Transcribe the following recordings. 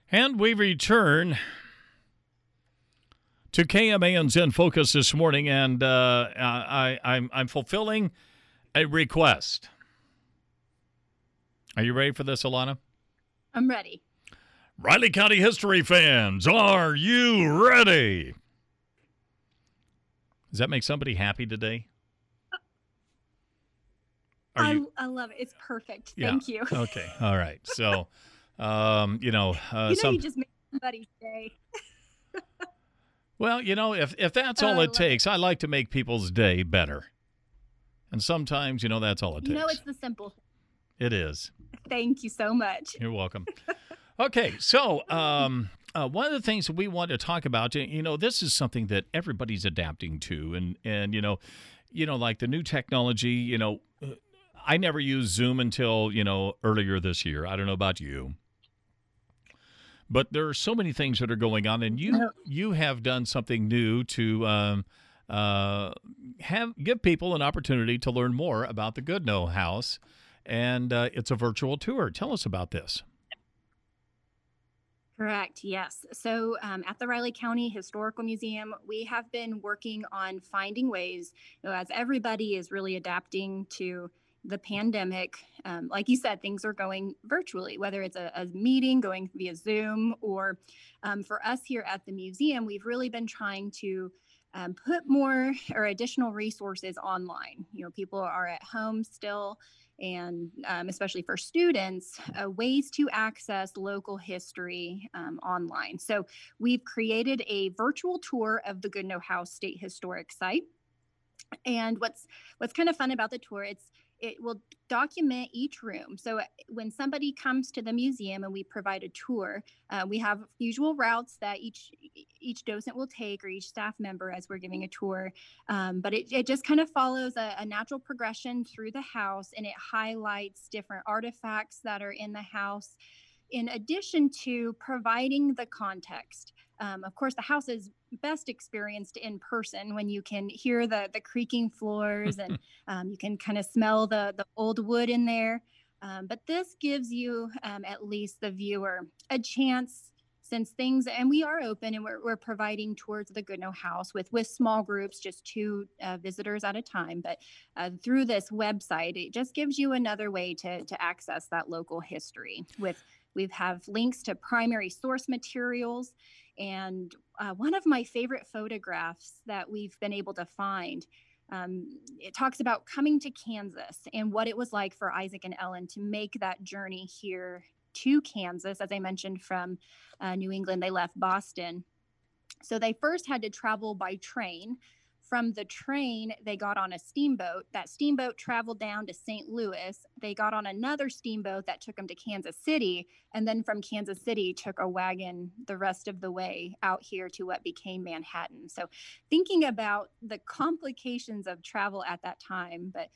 And we return to KMAN's In Focus this morning, and I'm fulfilling a request. Are you ready for this, Alana? I'm ready. Riley County history fans, are you ready? Does that make somebody happy today? I love it. It's perfect. Yeah. Thank you. Okay. All right. So, You just made somebody's day. Well, if that's all it takes, I like to make people's day better. And sometimes, that's all it takes. It's the simple thing. It is. Thank you so much. You're welcome. Okay, so one of the things that we want to talk about, this is something that everybody's adapting to, and like the new technology, I never used Zoom until, earlier this year. I don't know about you. But there are so many things that are going on, and you have done something new to give people an opportunity to learn more about the Goodnow House, and it's a virtual tour. Tell us about this. Correct. Yes. So at the Riley County Historical Museum, we have been working on finding ways, as everybody is really adapting to the pandemic. Like you said, things are going virtually, whether it's a meeting going via Zoom or for us here at the museum, we've really been trying to put more or additional resources online. People are at home still, and especially for students, ways to access local history online. So we've created a virtual tour of the Goodnow House State Historic Site. And what's kind of fun about the tour, it will document each room. So when somebody comes to the museum and we provide a tour, we have usual routes that each docent will take, or each staff member, as we're giving a tour. But it just kind of follows a natural progression through the house, and it highlights different artifacts that are in the house, in addition to providing the context. Of course, the house is best experienced in person when you can hear the creaking floors and you can kind of smell the old wood in there. But this gives you, at least the viewer, a chance, since things, and we are open and we're providing tours of the Goodnow House with small groups, just 2 visitors at a time. But through this website, it just gives you another way to access that local history. We have links to primary source materials. And one of my favorite photographs that we've been able to find, it talks about coming to Kansas and what it was like for Isaac and Ellen to make that journey here to Kansas. As I mentioned, from New England, they left Boston. So they first had to travel by train. From the train, they got on a steamboat. That steamboat traveled down to St. Louis. They got on another steamboat that took them to Kansas City. And then from Kansas City, took a wagon the rest of the way out here to what became Manhattan. So thinking about the complications of travel at that time. But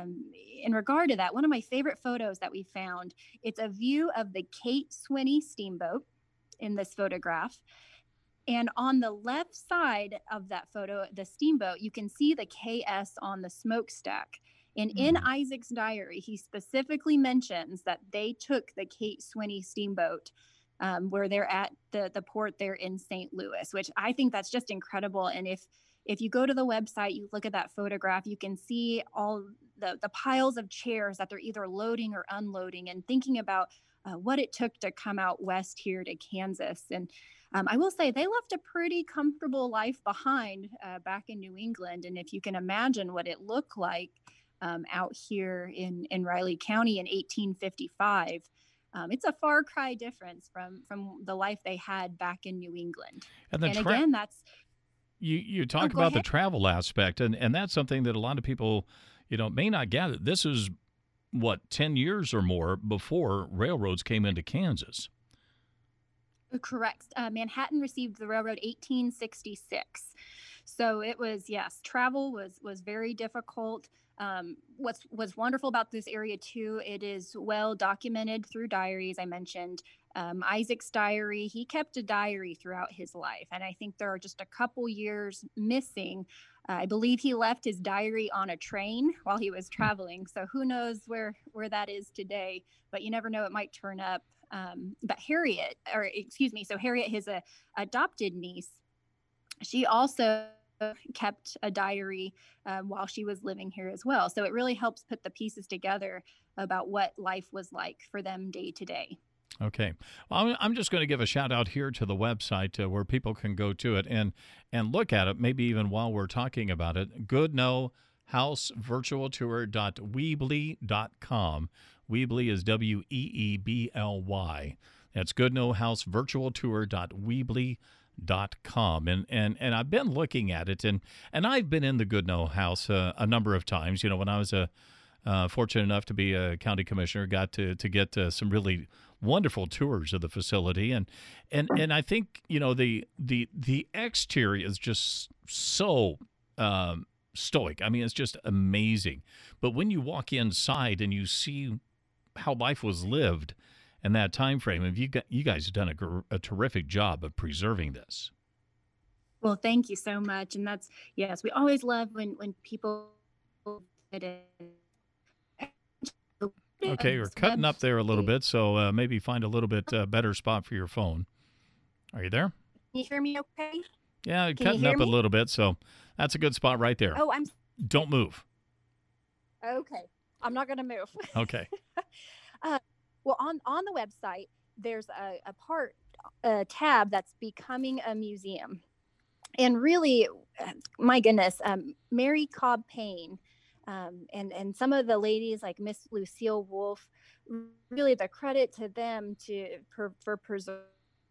in regard to that, one of my favorite photos that we found, it's a view of the Kate Swinney steamboat in this photograph. And on the left side of that photo, the steamboat, you can see the KS on the smokestack. And in Isaac's diary, he specifically mentions that they took the Kate Swinney steamboat where they're at the port there in St. Louis, which I think that's just incredible. And if you go to the website, you look at that photograph, you can see all the piles of chairs that they're either loading or unloading, and thinking about what it took to come out west here to Kansas. And I will say they left a pretty comfortable life behind back in New England. And if you can imagine what it looked like out here in Riley County in 1855, it's a far cry difference from the life they had back in New England. And again, that's... You talk about the travel aspect, and that's something that a lot of people, may not gather. This is, 10 years or more before railroads came into Kansas. Correct. Manhattan received the railroad 1866. So it was, yes, travel was very difficult. What's wonderful about this area too, it is well documented through diaries. I mentioned Isaac's diary. He kept a diary throughout his life, and I think there are just a couple years missing. I believe he left his diary on a train while he was traveling. So who knows where that is today, but you never know, it might turn up But Harriet, or excuse me, so Harriet, his adopted niece, she also kept a diary while she was living here as well. So it really helps put the pieces together about what life was like for them day to day. Okay. Well, I'm just going to give a shout out here to the website where people can go to it and look at it, maybe even while we're talking about it. goodnohousevirtualtour.weebly.com. Weebly is Weebly. That's goodnohousevirtualtour.weebly.com. And I've been looking at it, and I've been in the Goodnoe House a number of times. You know, when I was fortunate enough to be a county commissioner, got to get some really wonderful tours of the facility, and I think, you know, the exterior is just so stoic. I mean, it's just amazing. But when you walk inside and you see how life was lived in that time frame, and you guys have done a terrific job of preserving this. Well, thank you so much. And that's, yes, we always love when people. Okay, you're cutting up there a little bit, so maybe find a little bit better spot for your phone. Are you there? Can you hear me okay? Yeah, cutting up a little bit, so that's a good spot right there. Oh, Don't move. Okay. I'm not going to move. Okay. Well, on the website, there's a tab that's becoming a museum. And really, my goodness, Mary Cobb Payne, and some of the ladies like Miss Lucille Wolfe, really the credit to them for preserving.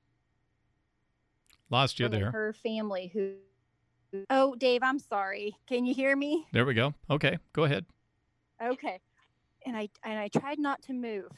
Lost you there. Her family who. Oh, Dave, I'm sorry. Can you hear me? There we go. Okay, go ahead. Okay, and I tried not to move.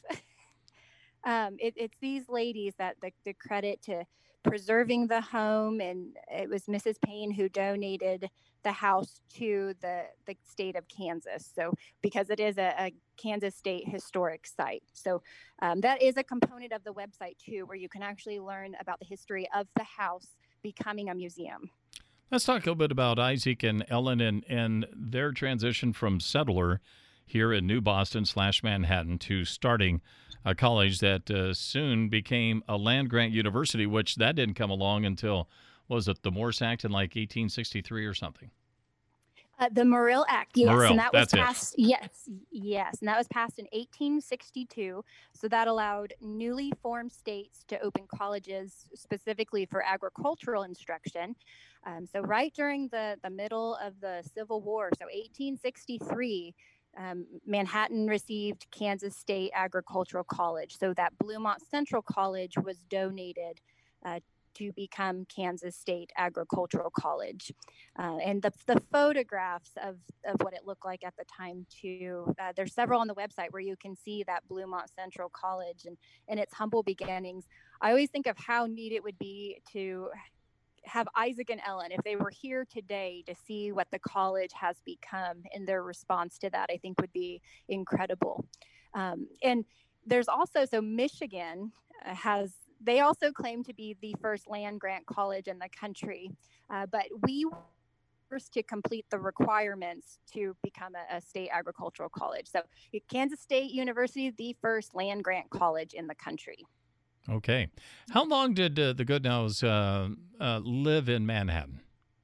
It's these ladies that the credit to preserving the home, and it was Mrs. Payne who donated the house to the state of Kansas. So because it is a Kansas State historic site. So that is a component of the website too, where you can actually learn about the history of the house becoming a museum. Let's talk a little bit about Isaac and Ellen and their transition from settler here in New Boston / Manhattan to starting a college that soon became a land-grant university, which that didn't come along until, was it the Morse Act in like 1863 or something? The Morrill Act, yes, Morrill, and that was passed. Yes, and that was passed in 1862. So that allowed newly formed states to open colleges specifically for agricultural instruction. So right during the middle of the Civil War, so 1863. Manhattan received Kansas State Agricultural College. So that Bluemont Central College was donated to become Kansas State Agricultural College. And the photographs of what it looked like at the time too, there's several on the website where you can see that Bluemont Central College and its humble beginnings. I always think of how neat it would be to have Isaac and Ellen, if they were here today, to see what the college has become and their response to that, I think would be incredible. And there's also, so Michigan they also claim to be the first land grant college in the country, but we were first to complete the requirements to become a state agricultural college. So Kansas State University, the first land grant college in the country. Okay. How long did the Goodnoes live in Manhattan?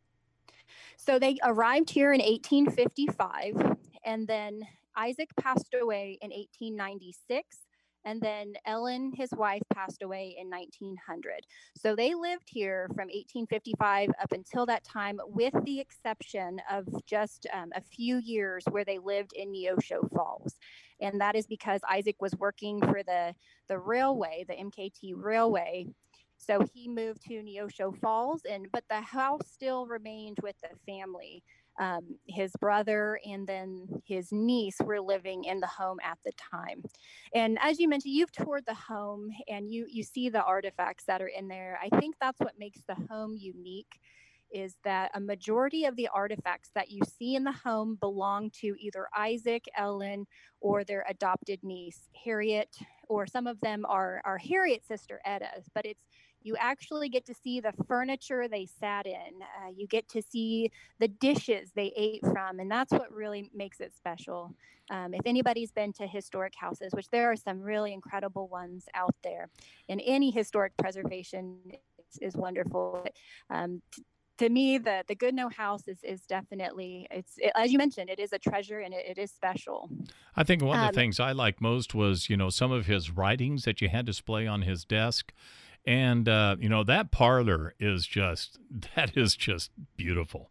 So they arrived here in 1855, and then Isaac passed away in 1896, and then Ellen, his wife, passed away in 1900. So they lived here from 1855 up until that time, with the exception of just a few years where they lived in Neosho Falls. And that is because Isaac was working for the railway, the MKT railway. So he moved to Neosho Falls, but the house still remained with the family. His brother and then his niece were living in the home at the time. And as you mentioned, you've toured the home and you see the artifacts that are in there. I think that's what makes the home unique, is that a majority of the artifacts that you see in the home belong to either Isaac, Ellen, or their adopted niece, Harriet, or some of them are Harriet's sister, Etta. But You actually get to see the furniture they sat in. You get to see the dishes they ate from, and that's what really makes it special. If anybody's been to historic houses, which there are some really incredible ones out there, and any historic preservation is wonderful. Um, to me, the Goodnow House is definitely, as you mentioned, it is a treasure, and it is special. I think one of the things I liked most was, some of his writings that you had display on his desk. And, that parlor that is just beautiful.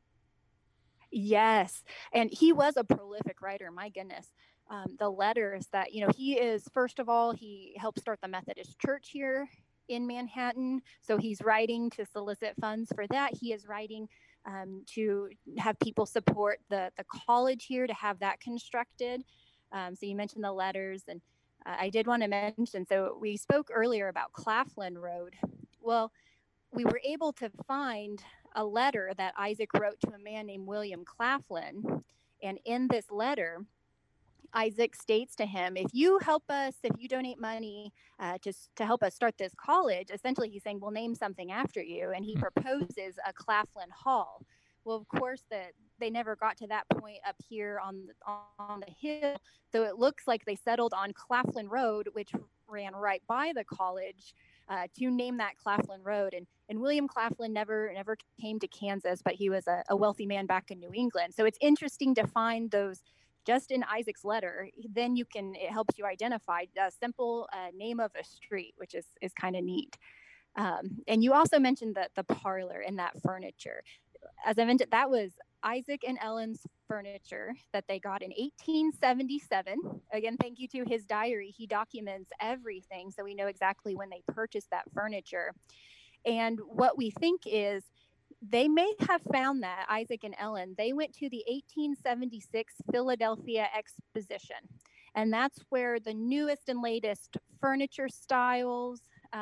Yes. And he was a prolific writer. My goodness. The letters that, he is, first of all, he helped start the Methodist Church here in Manhattan. So he's writing to solicit funds for that. He is writing to have people support the college here to have that constructed. So you mentioned the letters, and I did want to mention, so we spoke earlier about Claflin Road. Well, we were able to find a letter that Isaac wrote to a man named William Claflin. And in this letter, Isaac states to him, if you donate money to help us start this college, essentially he's saying, we'll name something after you. And he proposes a Claflin Hall. Well, of course, they never got to that point up here on the hill. So it looks like they settled on Claflin Road, which ran right by the college, to name that Claflin Road. And William Claflin never came to Kansas, but he was a wealthy man back in New England. So it's interesting to find those just in Isaac's letter. Then it helps you identify a simple name of a street, which is kind of neat. And you also mentioned the parlor and that furniture. As I mentioned, that was Isaac and Ellen's furniture that they got in 1877. Again, thank you to his diary. He documents everything, so we know exactly when they purchased that furniture. And what we think is they may have found that, Isaac and Ellen, they went to the 1876 Philadelphia Exposition. And that's where the newest and latest furniture styles,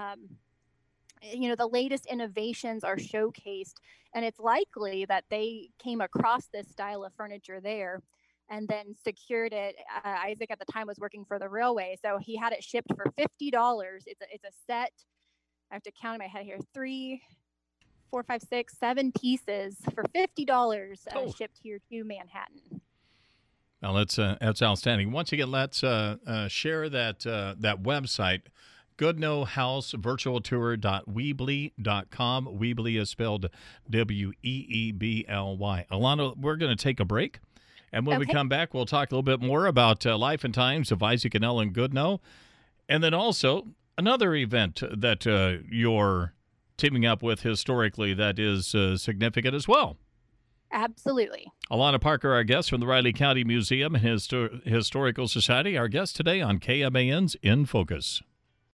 the latest innovations are showcased. And it's likely that they came across this style of furniture there and then secured it. Isaac at the time was working for the railway, so he had it shipped for $50. It's a set. I have to count in my head here. 3, 4, 5, 6, 7 pieces for $50 shipped here to Manhattan. Well, that's outstanding. Once again, let's share that website. Goodnow House Virtual Tour.weebly.com. Weebly is spelled Weebly. Alana, we're going to take a break. And when we come back, we'll talk a little bit more about life and times of Isaac and Ellen Goodnow. And then also another event that you're teaming up with historically that is significant as well. Absolutely. Alana Parker, our guest from the Riley County Museum and Historical Society, our guest today on KMAN's In Focus.